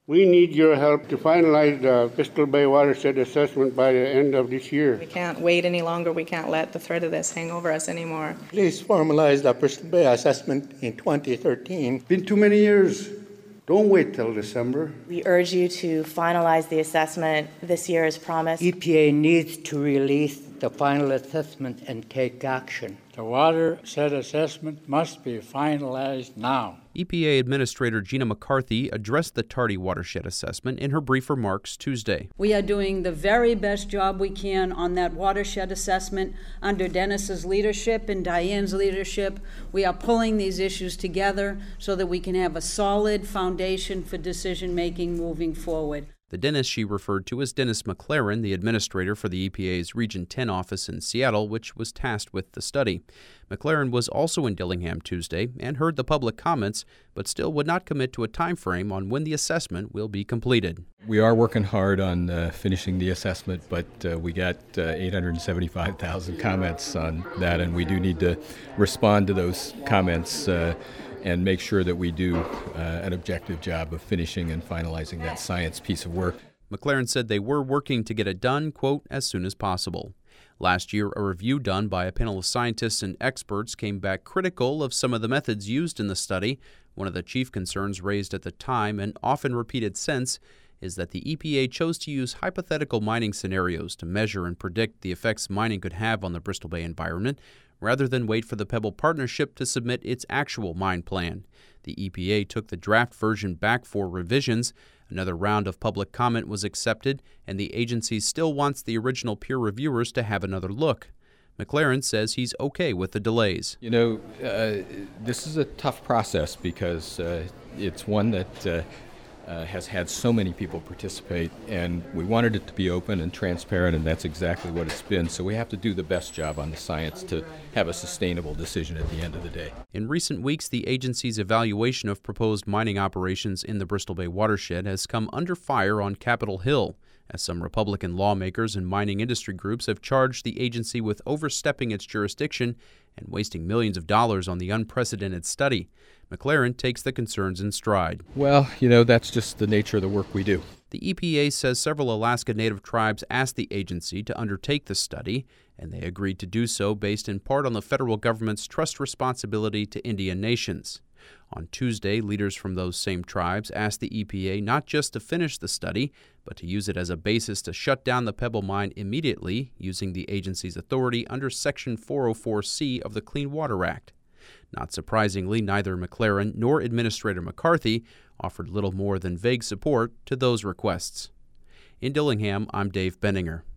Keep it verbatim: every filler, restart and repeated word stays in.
We need your help to finalize the Bristol Bay watershed assessment by the end of this year. We can't wait any longer. We can't let the threat of this hang over us anymore. Please formalize the Bristol Bay assessment in twenty thirteen. Been too many years. Don't wait till December. We urge you to finalize the assessment this year as promised. E P A needs to release the final assessment and take action. The watershed assessment must be finalized now. E P A Administrator Gina McCarthy addressed the tardy watershed assessment in her brief remarks Tuesday. We are doing the very best job we can on that watershed assessment under Dennis's leadership and Diane's leadership. We are pulling these issues together so that we can have a solid foundation for decision-making moving forward. The Dennis she referred to as Dennis McLaren, the administrator for the E P A's Region ten office in Seattle, which was tasked with the study. McLaren was also in Dillingham Tuesday and heard the public comments, but still would not commit to a time frame on when the assessment will be completed. We are working hard on uh, finishing the assessment, but uh, we got uh, eight hundred seventy-five thousand comments on that, and we do need to respond to those comments uh, and make sure that we do uh, an objective job of finishing and finalizing that science piece of work. McLaren said they were working to get it done, quote, as soon as possible. Last year, a review done by a panel of scientists and experts came back critical of some of the methods used in the study. One of the chief concerns raised at the time and often repeated since is that the E P A chose to use hypothetical mining scenarios to measure and predict the effects mining could have on the Bristol Bay environment, rather than wait for the Pebble Partnership to submit its actual mine plan. The E P A took the draft version back for revisions. Another round of public comment was accepted, and the agency still wants the original peer reviewers to have another look. McLaren says he's okay with the delays. You know, uh, this is a tough process because uh, it's one that uh, Uh, has had so many people participate, and we wanted it to be open and transparent, and that's exactly what it's been. So we have to do the best job on the science to have a sustainable decision at the end of the day. In recent weeks, the agency's evaluation of proposed mining operations in the Bristol Bay watershed has come under fire on Capitol Hill, as some Republican lawmakers and mining industry groups have charged the agency with overstepping its jurisdiction and wasting millions of dollars on the unprecedented study. McLaren takes the concerns in stride. Well, you know, that's just the nature of the work we do. The E P A says several Alaska Native tribes asked the agency to undertake the study, and they agreed to do so based in part on the federal government's trust responsibility to Indian nations. On Tuesday, leaders from those same tribes asked the E P A not just to finish the study, but to use it as a basis to shut down the Pebble mine immediately, using the agency's authority under Section four oh four C of the Clean Water Act. Not surprisingly, neither McLaren nor Administrator McCarthy offered little more than vague support to those requests. In Dillingham, I'm Dave Benninger.